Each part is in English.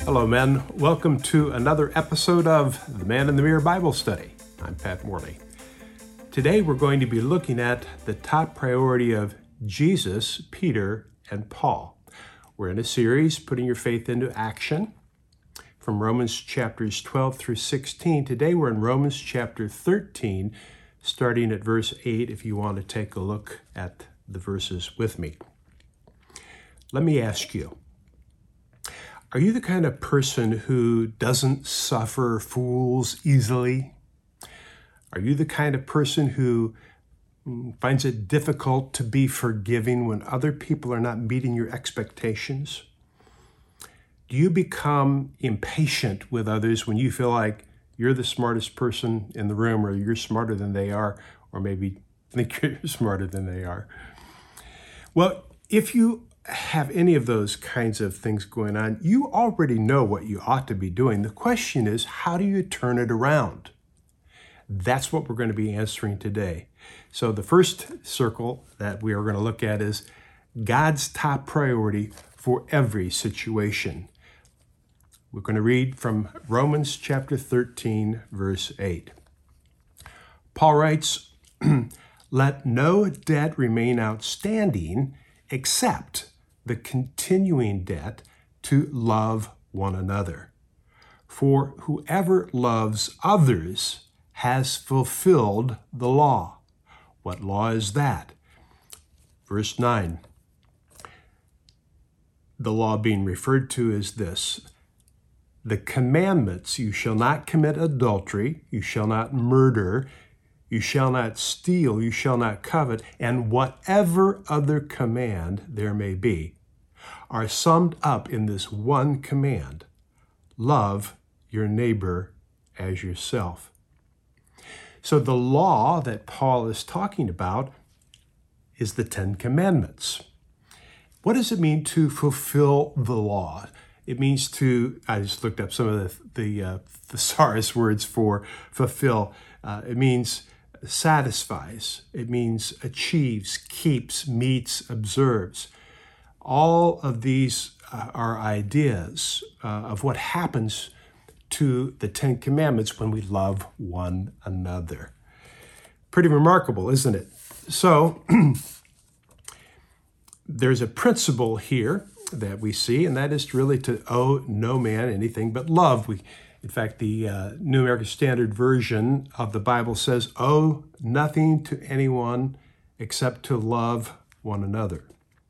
Hello, men. Welcome to another episode of the Man in the Mirror Bible Study. I'm Pat Morley. Today we're going to be looking at the top priority of Jesus, Peter, and Paul. We're in a series, Putting Your Faith into Action, from Romans chapters 12 through 16. Today we're in Romans chapter 13, starting at verse 8, if you want to take a look at the verses with me. Let me ask you, are you the kind of person who doesn't suffer fools easily? Are you the kind of person who finds it difficult to be forgiving when other people are not meeting your expectations? Do you become impatient with others when you feel like you're the smartest person in the room, or you're smarter than they are, or maybe think you're smarter than they are? Well, if you have any of those kinds of things going on, you already know what you ought to be doing. The question is, how do you turn it around? That's what we're going to be answering today. So the first circle that we are going to look at is God's top priority for every situation. We're going to read from Romans chapter 13, verse 8. Paul writes, "Let no debt remain outstanding except the continuing debt to love one another. For whoever loves others has fulfilled the law." What law is that? Verse 9. The law being referred to is this: the commandments: you shall not commit adultery, you shall not murder, you shall not steal, you shall not covet, and whatever other command there may be, are summed up in this one command: love your neighbor as yourself. So the law that Paul is talking about is the Ten Commandments. What does it mean to fulfill the law? It means to, I just looked up some of the thesaurus words for fulfill. It means satisfies. It means achieves, keeps, meets, observes. All of these are ideas of what happens to the Ten Commandments when we love one another. Pretty remarkable, isn't it? So there's a principle here that we see, and that is really to owe no man anything but love. In fact, the New American Standard Version of the Bible says, "Owe nothing to anyone except to love one another."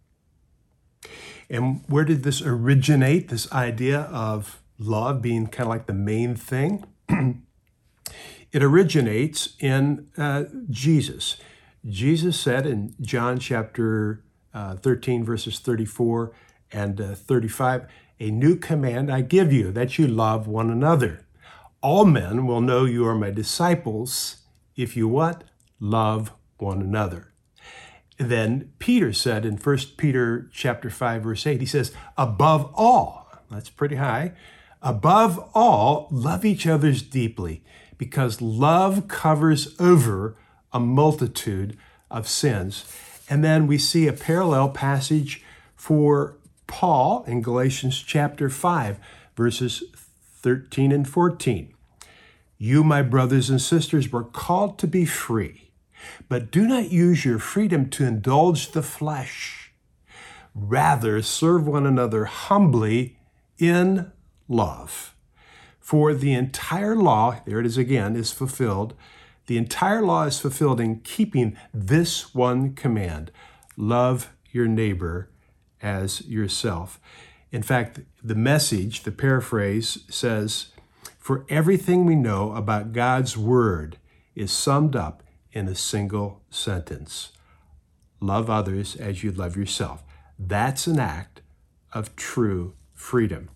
And where did this originate, this idea of love being kind of like the main thing? It originates in Jesus. Jesus said in John chapter 13, verses 34 and 35, "A new command I give you, that you love one another. All men will know you are my disciples if you what? Love one another." And then Peter said in 1 Peter chapter 5, verse 8, he says, "Above all," that's pretty high, "above all, love each other deeply, because love covers over a multitude of sins." And then we see a parallel passage for Paul in Galatians chapter 5, verses 13 and 14. "You, my brothers and sisters, were called to be free, but do not use your freedom to indulge the flesh. Rather, serve one another humbly in love. For the entire law," there it is again, "is fulfilled. The entire law is fulfilled in keeping this one command: love your neighbor as yourself." In fact, the Message, the paraphrase, says, "For everything we know about God's word is summed up in a single sentence: love others as you love yourself." That's an act of true freedom.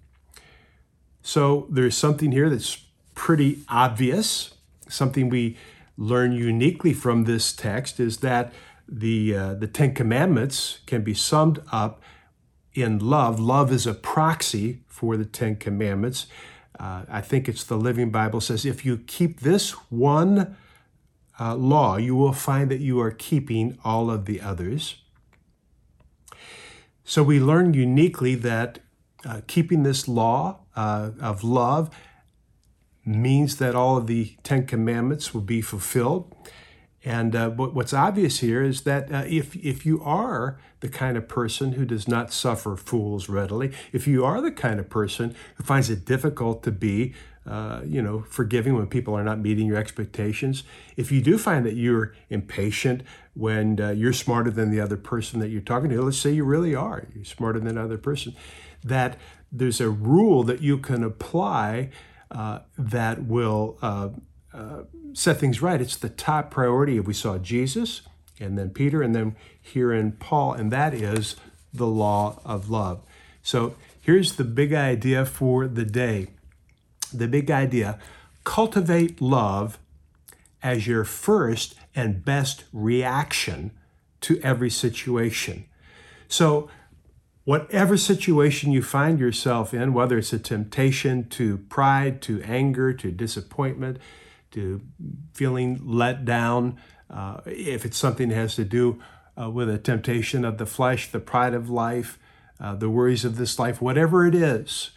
So there's something here that's pretty obvious. Something we learn uniquely from this text is that the Ten Commandments can be summed up in love. Love is a proxy for the Ten Commandments. I think it's the Living Bible says, if you keep this one law, you will find that you are keeping all of the others. So we learn uniquely that keeping this law of love means that all of the Ten Commandments will be fulfilled. And what's obvious here is that if you are the kind of person who does not suffer fools readily, if you are the kind of person who finds it difficult to be, forgiving when people are not meeting your expectations, if you do find that you're impatient when you're smarter than the other person that you're talking to, let's say you really are, you're smarter than the other person, that there's a rule that you can apply that will set things right. It's the top priority. If we saw Jesus and then Peter and then here in Paul, and that is the law of love. So here's the big idea for the day. The big idea: cultivate love as your first and best reaction to every situation. So whatever situation you find yourself in, whether it's a temptation to pride, to anger, to disappointment, to feeling let down, if it's something that has to do with a temptation of the flesh, the pride of life, the worries of this life, whatever it is,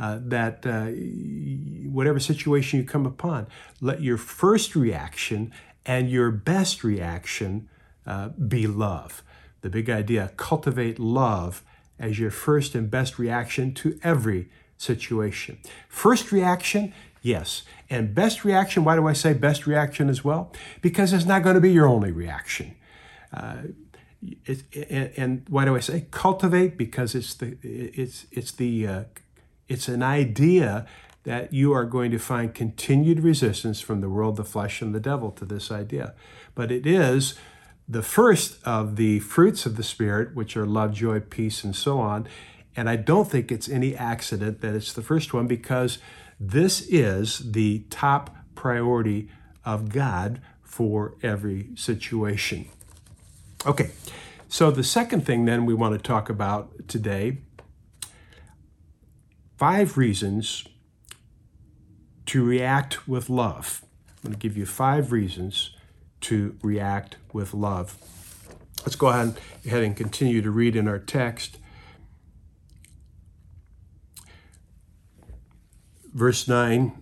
whatever situation you come upon, let your first reaction and your best reaction be love. The big idea: cultivate love as your first and best reaction to every situation. First reaction, yes. And best reaction, why do I say best reaction as well? Because it's not going to be your only reaction. And why do I say cultivate? Because it's an idea that you are going to find continued resistance from the world, the flesh, and the devil to this idea. But it is the first of the fruits of the Spirit, which are love, joy, peace, and so on. And I don't think it's any accident that it's the first one, because this is the top priority of God for every situation. Okay, so the second thing then we want to talk about today: 5 reasons to react with love. I'm going to give you 5 reasons to react with love. Let's go ahead and continue to read in our text. Verse 9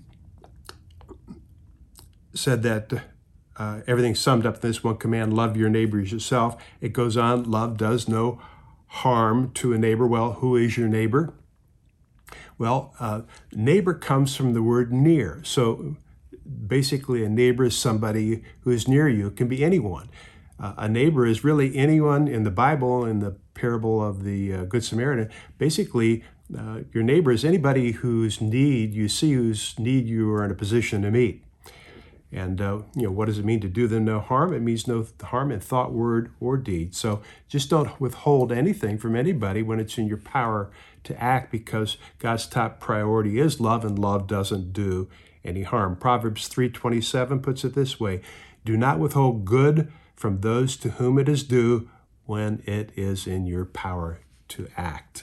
said that everything's summed up in this one command: love your neighbor as yourself. It goes on: love does no harm to a neighbor. Well, who is your neighbor? Well, neighbor comes from the word near. So basically, a neighbor is somebody who is near you. It can be anyone. A neighbor is really anyone in the Bible, in the parable of the Good Samaritan. Basically, your neighbor is anybody whose need you see, whose need you are in a position to meet. And, what does it mean to do them no harm? It means no harm in thought, word, or deed. So just don't withhold anything from anybody when it's in your power to act, because God's top priority is love, and love doesn't do any harm. Proverbs 3:27 puts it this way: do not withhold good from those to whom it is due when it is in your power to act.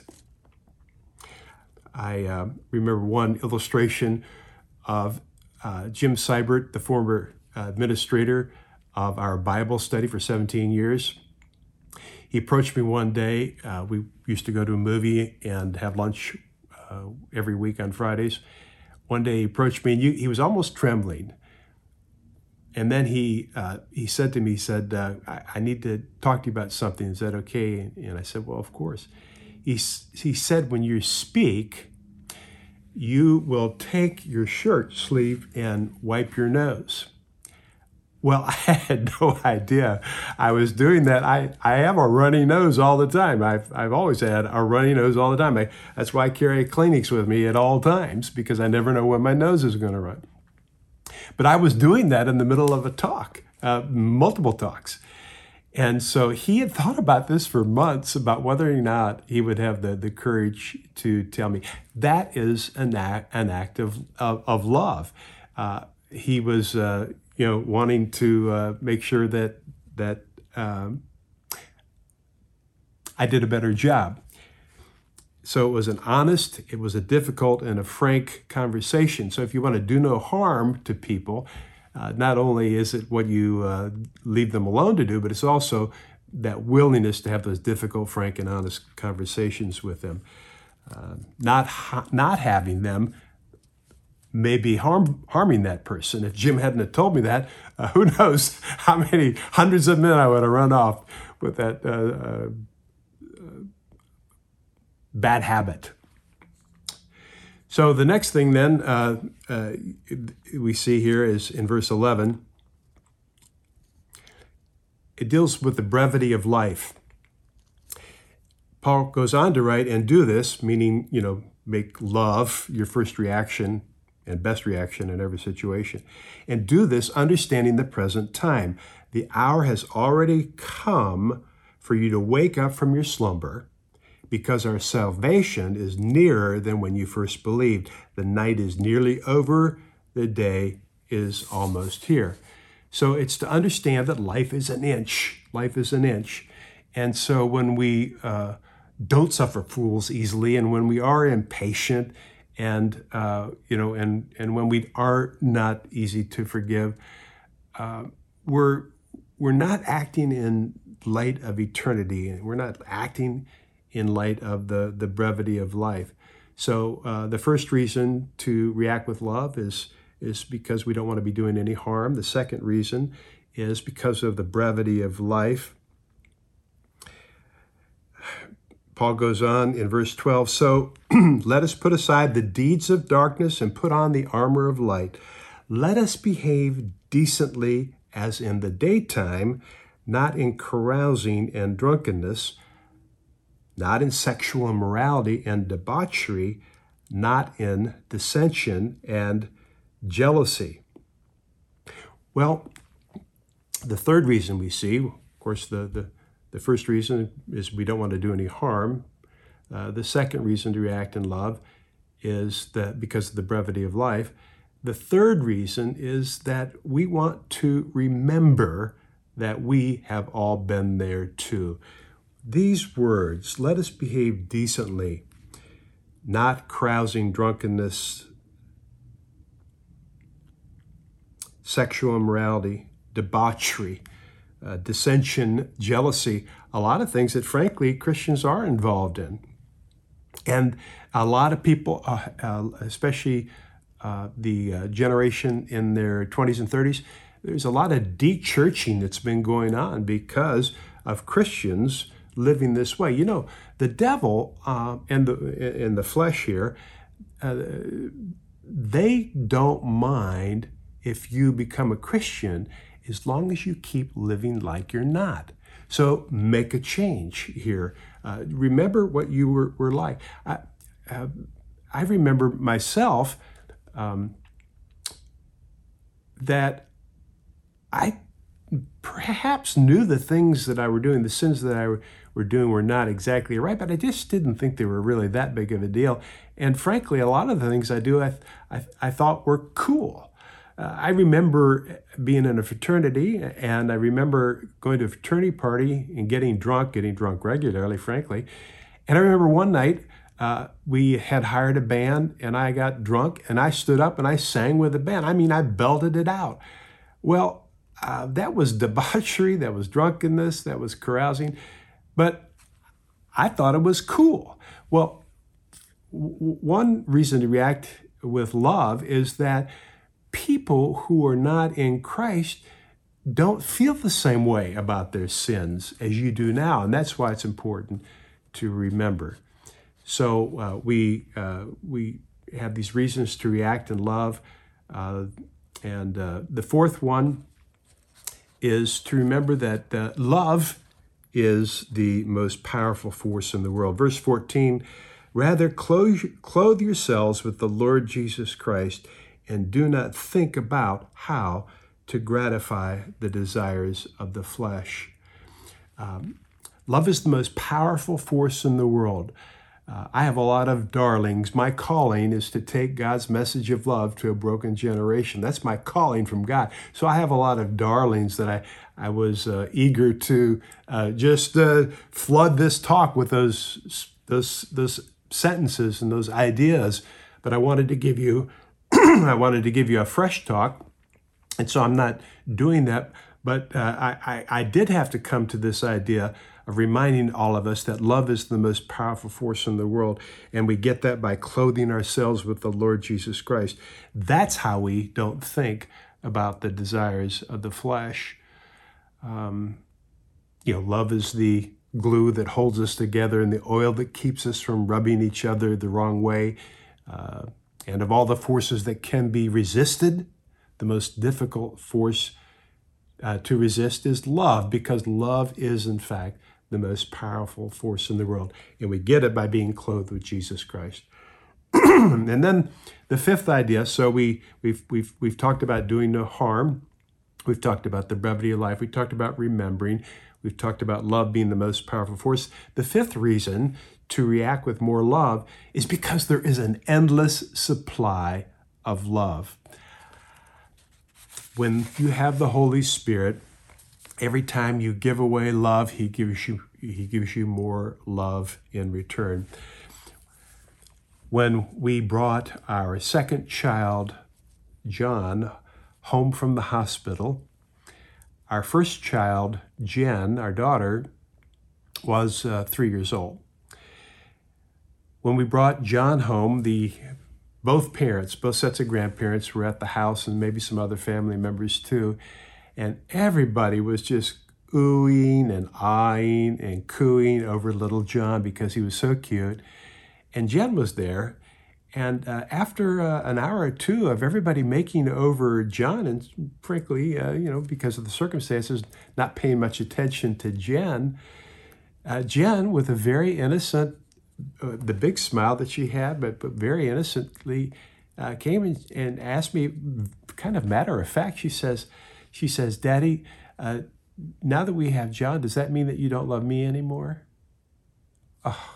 I remember one illustration of Jim Seibert, the former administrator of our Bible study for 17 years. He approached me one day. We used to go to a movie and have lunch every week on Fridays. One day he approached me, and he was almost trembling. And then he said to me, I need to talk to you about something. Is that okay? And I said, well, of course. He said, when you speak, you will take your shirt sleeve and wipe your nose. Well, I had no idea I was doing that. I have a runny nose all the time. I've always had a runny nose all the time. That's why I carry a Kleenex with me at all times, because I never know when my nose is going to run. But I was doing that in the middle of a talk, multiple talks. And so he had thought about this for months, about whether or not he would have the courage to tell me. That is an act of love. He was wanting to make sure that I did a better job. So it was an honest, it was a difficult, and a frank conversation. So if you want to do no harm to people, not only is it what you leave them alone to do, but it's also that willingness to have those difficult, frank, and honest conversations with them. Not having them may be harming that person. If Jim hadn't have told me that, who knows how many hundreds of men I would have run off with that bad habit. So the next thing then we see here is in verse 11. It deals with the brevity of life. Paul goes on to write, and do this, meaning, make love your first reaction and best reaction in every situation. And do this understanding the present time. The hour has already come for you to wake up from your slumber, because our salvation is nearer than when you first believed. The night is nearly over, the day is almost here. So it's to understand that life is an inch. Life is an inch. And so when we don't suffer fools easily, and when we are impatient, and and when we are not easy to forgive, we're not acting in light of eternity, and we're not acting in light of the brevity of life. So the first reason to react with love is because we don't want to be doing any harm. The second reason is because of the brevity of life. Paul goes on in verse 12, so let us put aside the deeds of darkness and put on the armor of light. Let us behave decently as in the daytime, not in carousing and drunkenness, not in sexual immorality and debauchery, not in dissension and jealousy. Well, the third reason we see, of course, the first reason is we don't want to do any harm. The second reason to react in love is that because of the brevity of life. The third reason is that we want to remember that we have all been there too. These words, let us behave decently, not carousing, drunkenness, sexual immorality, debauchery, dissension, jealousy, a lot of things that, frankly, Christians are involved in. And a lot of people, especially the generation in their 20s and 30s, there's a lot of de-churching that's been going on because of Christians living this way. The devil and the flesh here, they don't mind if you become a Christian as long as you keep living like you're not. So make a change here. Remember what you were like. I remember myself that I perhaps knew the things that I were doing, the sins that I were doing were not exactly right, but I just didn't think they were really that big of a deal. And frankly, a lot of the things I do, I thought were cool. I remember being in a fraternity, and I remember going to a fraternity party and getting drunk regularly, frankly. And I remember one night we had hired a band, and I got drunk, and I stood up and I sang with the band. I mean, I belted it out. Well, that was debauchery, that was drunkenness, that was carousing, but I thought it was cool. Well, one reason to react with love is that people who are not in Christ don't feel the same way about their sins as you do now, and that's why it's important to remember. So we have these reasons to react in love, and the fourth one is to remember that love is the most powerful force in the world. Verse 14, rather clothe yourselves with the Lord Jesus Christ, and do not think about how to gratify the desires of the flesh. Love is the most powerful force in the world. I have a lot of darlings. My calling is to take God's message of love to a broken generation. That's my calling from God. So I have a lot of darlings that I was eager to just flood this talk with those sentences and those ideas. But I wanted to give you a fresh talk, and so I'm not doing that. But I did have to come to this idea of reminding all of us that love is the most powerful force in the world. And we get that by clothing ourselves with the Lord Jesus Christ. That's how we don't think about the desires of the flesh. Love is the glue that holds us together and the oil that keeps us from rubbing each other the wrong way. And of all the forces that can be resisted, the most difficult force to resist is love, because love is, in fact, the most powerful force in the world. And we get it by being clothed with Jesus Christ. And then the fifth idea, so we've talked about doing no harm. We've talked about the brevity of life. We talked about remembering. We've talked about love being the most powerful force. The fifth reason to react with more love is because there is an endless supply of love. When you have the Holy Spirit, every time you give away love, He gives you more love in return. When we brought our second child, John, home from the hospital, our first child, Jen, our daughter, was 3 years old. When we brought John home, both sets of grandparents were at the house, and maybe some other family members too. And everybody was just oohing and eyeing and cooing over little John because he was so cute. And Jen was there. And after an hour or two of everybody making over John, and frankly, because of the circumstances, not paying much attention to Jen, Jen, with a very innocent, the big smile that she had, but very innocently, came and asked me, kind of matter of fact, she says, "Daddy, now that we have John, does that mean that you don't love me anymore?" Oh.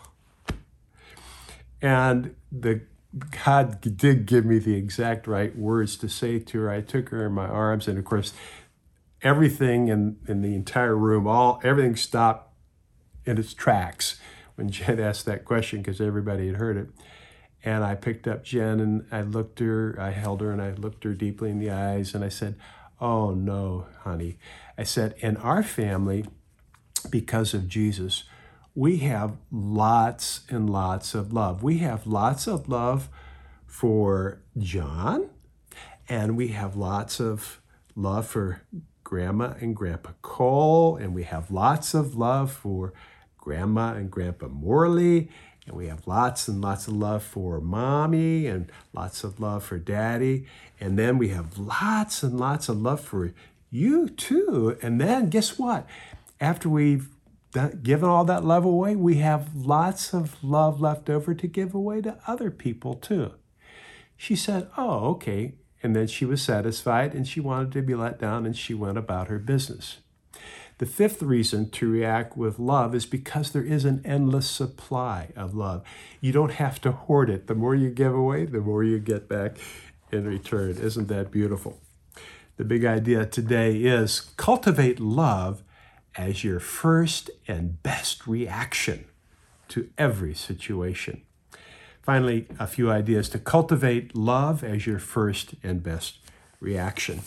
And God did give me the exact right words to say to her. I took her in my arms, and of course, everything in the entire room, everything stopped in its tracks when Jen asked that question, because everybody had heard it. And I picked up Jen, and I held her, and I looked her deeply in the eyes, and I said, "Oh no, honey." I said, "In our family, because of Jesus, we have lots and lots of love. We have lots of love for John, and we have lots of love for Grandma and Grandpa Cole, and we have lots of love for Grandma and Grandpa Morley, and we have lots and lots of love for Mommy, and lots of love for Daddy, and then we have lots and lots of love for you too. And then guess what? After we've given all that love away, we have lots of love left over to give away to other people too." She said, "Oh, okay." And then she was satisfied, and she wanted to be let down, and she went about her business. The fifth reason to react with love is because there is an endless supply of love. You don't have to hoard it. The more you give away, the more you get back in return. Isn't that beautiful? The big idea today is cultivate love as your first and best reaction to every situation. Finally, a few ideas to cultivate love as your first and best reaction.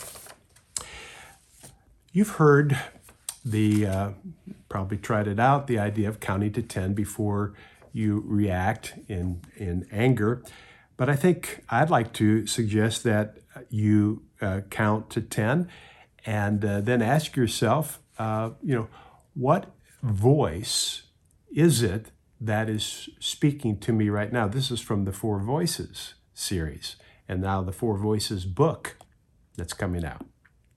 You've heard probably tried it out, the idea of counting to 10 before you react in anger. But I think I'd like to suggest that you count to 10 and then ask yourself, what voice is it that is speaking to me right now? This is from the Four Voices series, and now the Four Voices book that's coming out.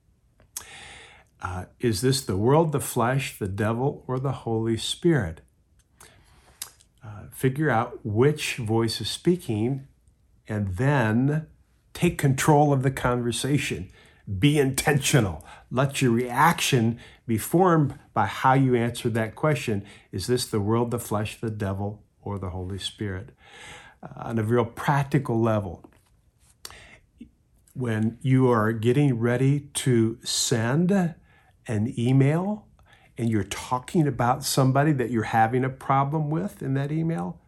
Is this the world, the flesh, the devil, or the Holy Spirit? Figure out which voice is speaking, and then take control of the conversation. Be intentional. Let your reaction be formed by how you answer that question. Is this the world, the flesh, the devil, or the Holy Spirit? On a real practical level, when you are getting ready to send an email and you're talking about somebody that you're having a problem with in that email,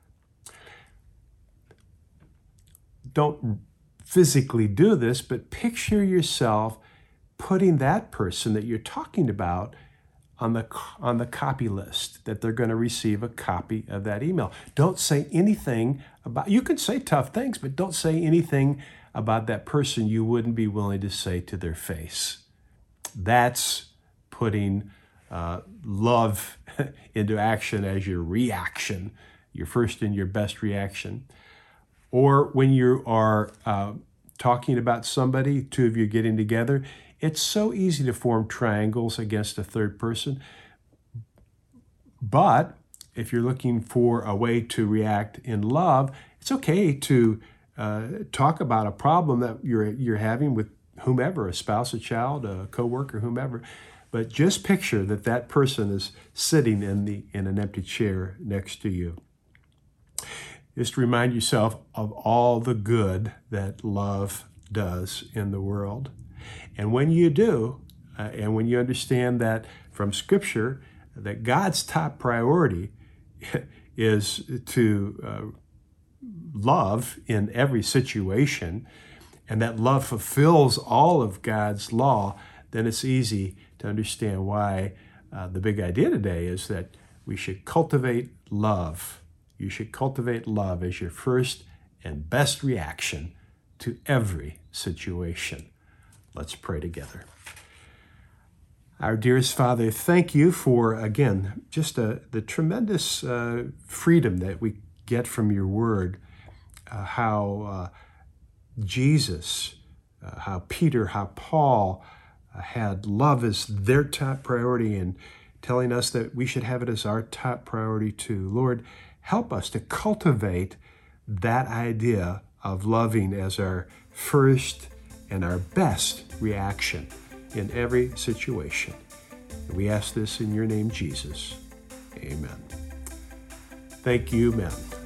don't physically do this, but picture yourself putting that person that you're talking about on the copy list, that they're going to receive a copy of that email. Don't say anything about, you can say tough things, but don't say anything about that person you wouldn't be willing to say to their face. That's putting love into action as your reaction, your first and your best reaction. Or when you are talking about somebody, two of you getting together, it's so easy to form triangles against a third person. But if you're looking for a way to react in love, it's okay to talk about a problem that you're having with whomever, a spouse, a child, a coworker, whomever. But just picture that person is sitting in an empty chair next to you. Just remind yourself of all the good that love does in the world. And when you do, and when you understand that from Scripture, that God's top priority is to love in every situation, and that love fulfills all of God's law, then it's easy to understand why the big idea today is that we should cultivate love. You should cultivate love as your first and best reaction to every situation. Let's pray together. Our dearest Father, thank you for, again, just the tremendous freedom that we get from your word, how Jesus, how Peter, how Paul had love as their top priority, and telling us that we should have it as our top priority too. Lord, help us to cultivate that idea of loving as our first and our best reaction in every situation. And we ask this in your name, Jesus. Amen. Thank you, men.